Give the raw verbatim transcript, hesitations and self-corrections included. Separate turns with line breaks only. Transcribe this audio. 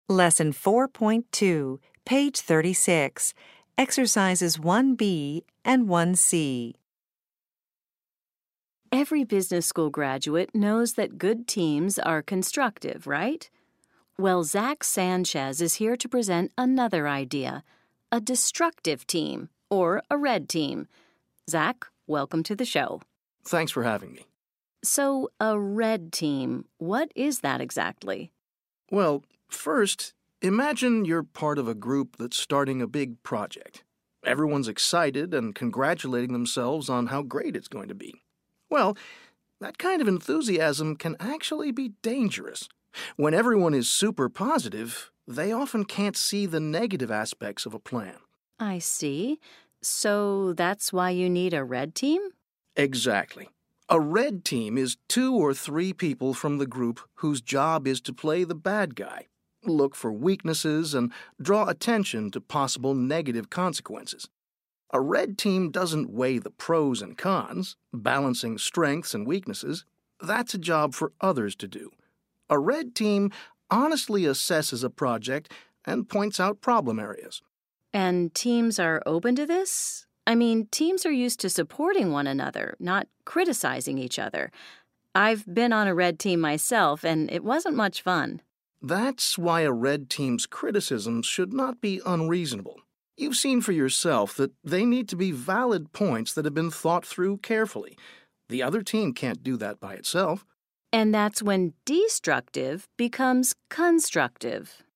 Lesson four point two, page thirty-six, exercises one B and one C.
Every business school graduate knows that good teams are constructive, right? Well, Zach Sanchez is here to present another idea, a destructive team, or a red team. Zach, welcome to the show.
Thanks for having me.
So, a red team, what is that exactly?
Well, first, imagine you're part of a group that's starting a big project. Everyone's excited and congratulating themselves on how great it's going to be. Well, that kind of enthusiasm can actually be dangerous. When everyone is super positive, they often can't see the negative aspects of a plan.
I see. So that's why you need a red team?
Exactly. A red team is two or three people from the group whose job is to play the bad guy, look for weaknesses, and draw attention to possible negative consequences. A red team doesn't weigh the pros and cons, balancing strengths and weaknesses. That's a job for others to do. A red team honestly assesses a project and points out problem areas.
And teams are open to this? I mean, teams are used to supporting one another, not criticizing each other. I've been on a red team myself, and it wasn't much fun.
That's why a red team's criticisms should not be unreasonable. You've seen for yourself that they need to be valid points that have been thought through carefully. The other team can't do that by itself.
And that's when destructive becomes constructive.